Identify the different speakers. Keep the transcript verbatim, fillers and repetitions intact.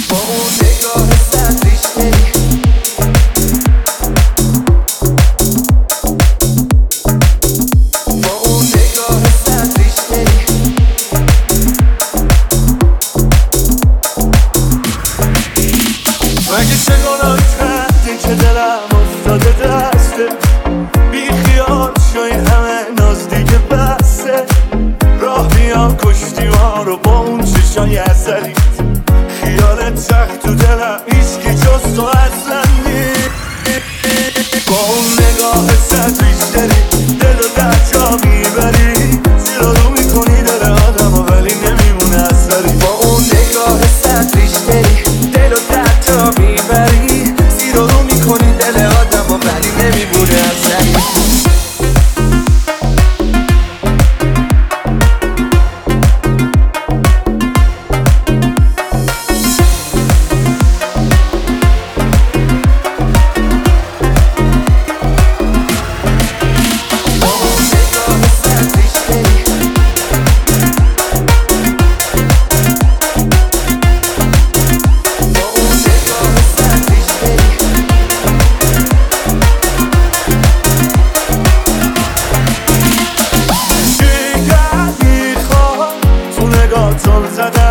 Speaker 1: با اون نگاه صدریش بری با اون نگاه صدریش بری مگه چه گناه کردی که دلم افتاده دسته بی خیال شوی همه ناز دیگه بسته راه بیام کشتی ما رو با اون چشای ازلی خیالت تخت تو دلم هیچکی جز تو اصلا نیست با اون نگاه صدریش داری دل و در جا میبری زیرا رو میکنی دل آدم و ولی نمیمونه اثری با اون نگاه صدریش داری دل و در جا میبری زیرا رو میکنی دل آدم و ولی نمیمونه اثری زدم